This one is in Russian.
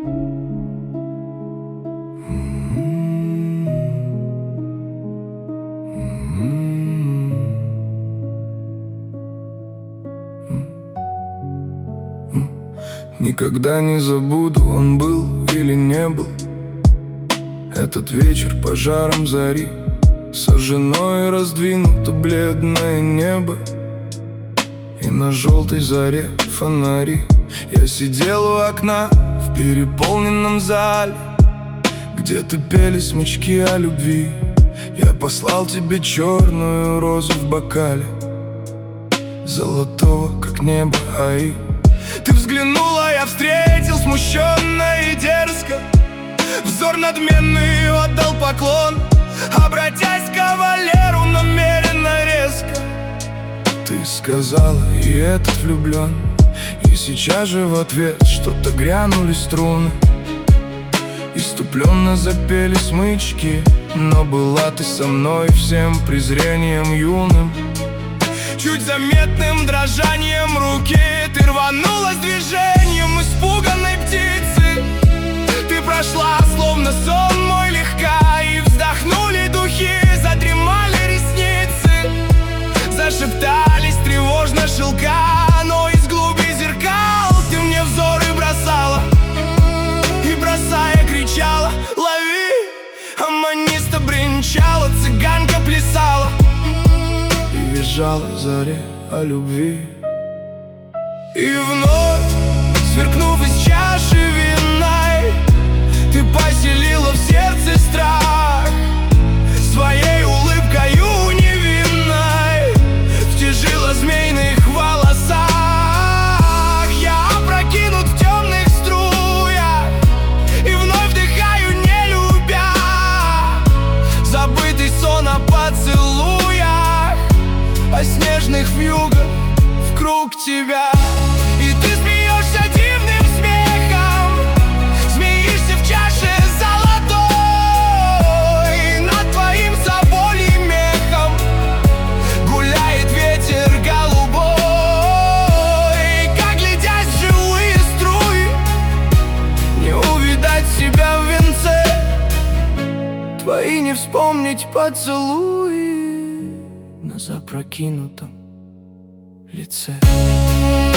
Никогда не забуду, он был или не был, этот вечер пожаром зари. Сожжено и раздвинуто бледное небо, и на желтой заре фонари. Я сидел у окна в переполненном зале, где-то пели смычки о любви. Я послал тебе черную розу в бокале, золотого, как небо, аи. Ты взглянула, я встретил смущенно и дерзко, взор надменный отдал поклон, обратясь к кавалеру намеренно резко. Ты сказала, и этот влюблен, и сейчас же в ответ что-то грянули струны. Иступленно запели смычки, но была ты со мной всем презрением юным. Чуть заметным дрожанием руки ты рванулась движением испуганной птицы. Ты прошла, словно сон мой, легка, и вздохнули духи, задремали ресницы. Зашептались тревожно шелка, но из глуби зеркал ты мне взоры бросала, и бросая кричала: лови! Аманиста бренчала, цыганка плясала и визжала заре о любви. И вновь, сверкнув из чаши винной, ты поселила в сердце страх своей улыбкою невинной, втяжила змейных волосах. Я опрокинут в темных струях и вновь вдыхаю, не любя, забытый сон о поцелуях, о снежных вьюгах вкруг тебя. И ты смеешься дивным смехом, смеешься в чаше золотой, над твоим соболем мехом гуляет ветер голубой. Как глядясь в живые струи, не увидать себя в венце, твои не вспомнить поцелуи на запрокинутом лице.